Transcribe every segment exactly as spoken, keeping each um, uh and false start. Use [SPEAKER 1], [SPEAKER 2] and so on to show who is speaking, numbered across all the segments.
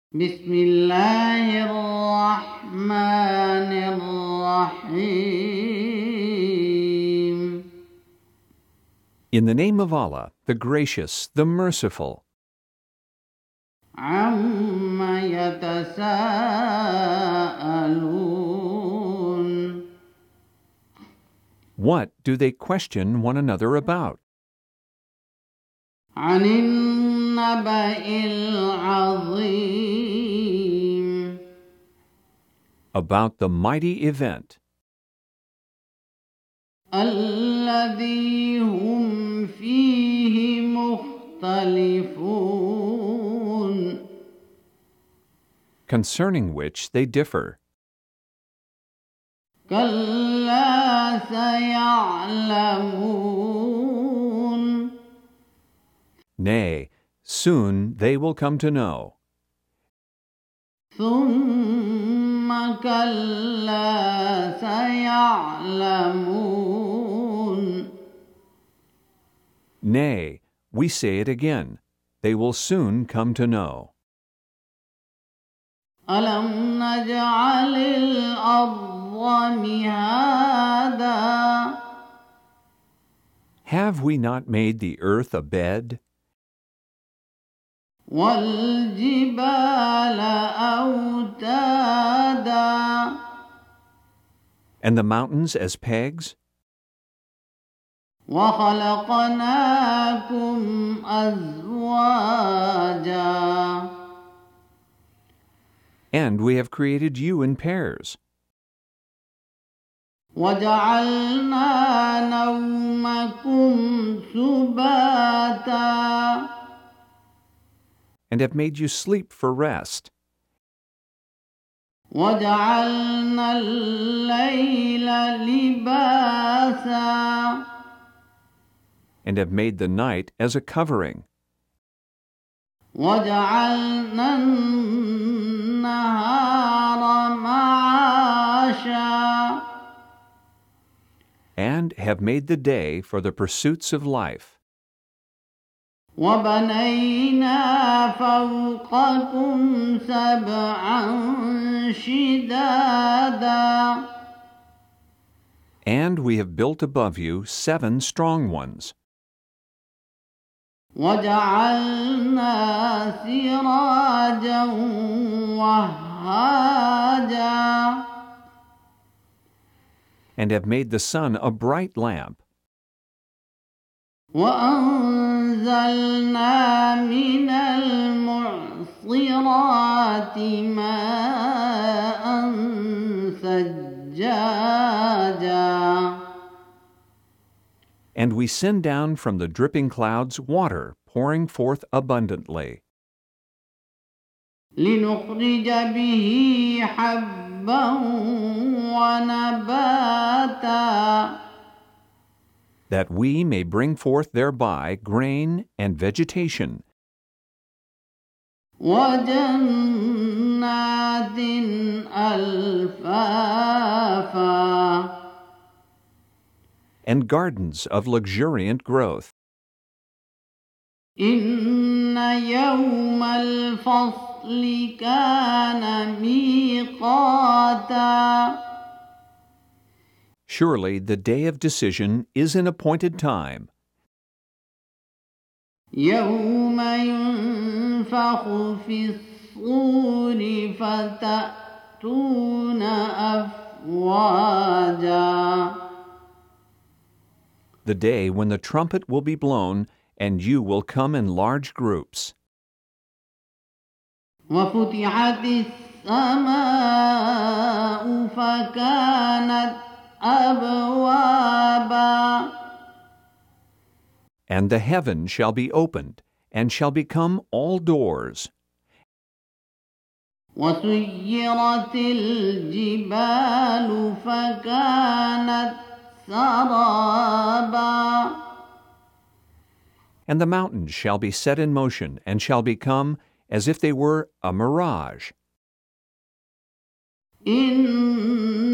[SPEAKER 1] بسم الله الرحمن الرحيم.
[SPEAKER 2] In the name of Allah, the Gracious, the Merciful.
[SPEAKER 1] عَمَّ يتساءلون.
[SPEAKER 2] What do they question one another about?
[SPEAKER 1] عن النبأ العظيم.
[SPEAKER 2] About the mighty event
[SPEAKER 1] الذي هم فيه مختلفون.
[SPEAKER 2] concerning which they differ.
[SPEAKER 1] كلا سيعلمون.
[SPEAKER 2] Nay, soon they will come to know.
[SPEAKER 1] ثم كلا سيعلمون.
[SPEAKER 2] Nay, we say it again, they will soon come to know.
[SPEAKER 1] ألم نجعل الأرض مهادا.
[SPEAKER 2] Have we not made the earth a bed,
[SPEAKER 1] والجبال أوتادا.
[SPEAKER 2] and the mountains as pegs?
[SPEAKER 1] وخلقناكم أزواجا.
[SPEAKER 2] And we have created you in pairs,
[SPEAKER 1] وجعلنا نومكم سباتا.
[SPEAKER 2] and have made you sleep for rest,
[SPEAKER 1] وجعلنا الليل لباسا.
[SPEAKER 2] and have made the night as a covering,
[SPEAKER 1] وجعلنا النهار معاشا.
[SPEAKER 2] and have made the day for the pursuits of life.
[SPEAKER 1] وبنينا فوقكم سبعا شدادا.
[SPEAKER 2] And we have built above you seven strong ones,
[SPEAKER 1] وجعلنا سراجا وهاجا.
[SPEAKER 2] and have made the sun a bright lamp,
[SPEAKER 1] وأنزلنا من المعصرات ماء ثجاجا.
[SPEAKER 2] and we send down from the dripping clouds water pouring forth abundantly,
[SPEAKER 1] لنخرج به حبا ونباتا.
[SPEAKER 2] that we may bring forth thereby grain and vegetation,
[SPEAKER 1] وجنات ألفافا.
[SPEAKER 2] and gardens of luxuriant growth.
[SPEAKER 1] إن يوم الفصل كان ميقاتا.
[SPEAKER 2] Surely the day of decision is an appointed time,
[SPEAKER 1] يوم ينفخ في الصور فتأتون أفواجا.
[SPEAKER 2] the day when the trumpet will be blown and you will come in large groups.
[SPEAKER 1] وفتحت السماء فكانت أبوابا.
[SPEAKER 2] And the heaven shall be opened, and shall become all doors,
[SPEAKER 1] وسيرت الجبال فكانت سرابا.
[SPEAKER 2] and the mountains shall be set in motion, and shall become as if they were a mirage.
[SPEAKER 1] إن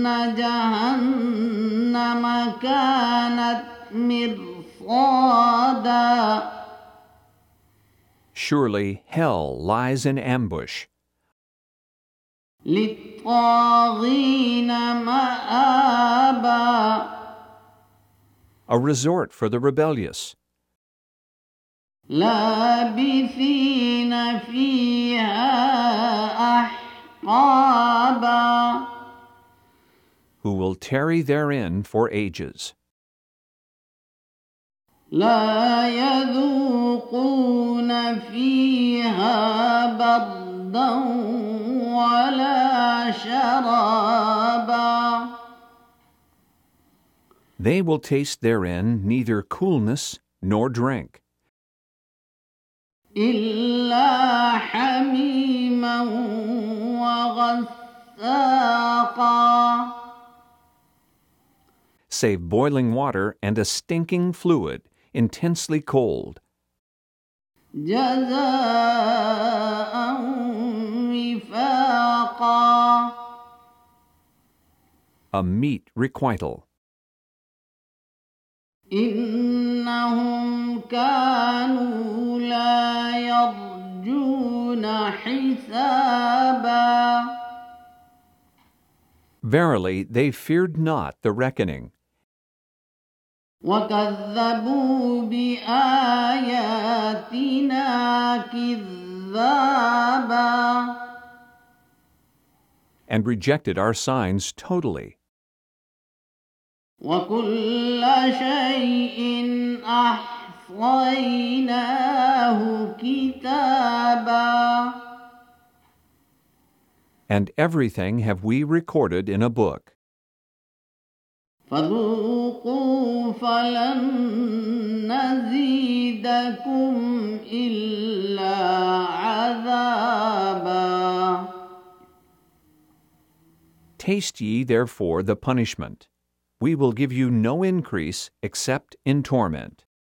[SPEAKER 1] جهنم كانت مرصادا.
[SPEAKER 2] Surely hell lies in ambush,
[SPEAKER 1] للطاغين مآبا
[SPEAKER 2] A resort for the rebellious,
[SPEAKER 1] لابثين فيها أحقابا
[SPEAKER 2] who will tarry therein for ages.
[SPEAKER 1] لا يذوقون فيها بردا ولا شرابا
[SPEAKER 2] They will taste therein neither coolness nor drink,
[SPEAKER 1] إلا حميما وغساقا
[SPEAKER 2] save boiling water and a stinking fluid, intensely cold,
[SPEAKER 1] جزاء وفاقا
[SPEAKER 2] a meat requital.
[SPEAKER 1] إنهم كانوا لا يرجون حسابا
[SPEAKER 2] Verily, they feared not the reckoning,
[SPEAKER 1] وكذبوا بآياتنا كذابا
[SPEAKER 2] and rejected our signs totally.
[SPEAKER 1] وكل شيء أحصيناه كتابا
[SPEAKER 2] And everything have we recorded in a book.
[SPEAKER 1] فذوقوا فلن نزيدكم إلا عذابا
[SPEAKER 2] Taste ye therefore the punishment. We will give you no increase except in torment.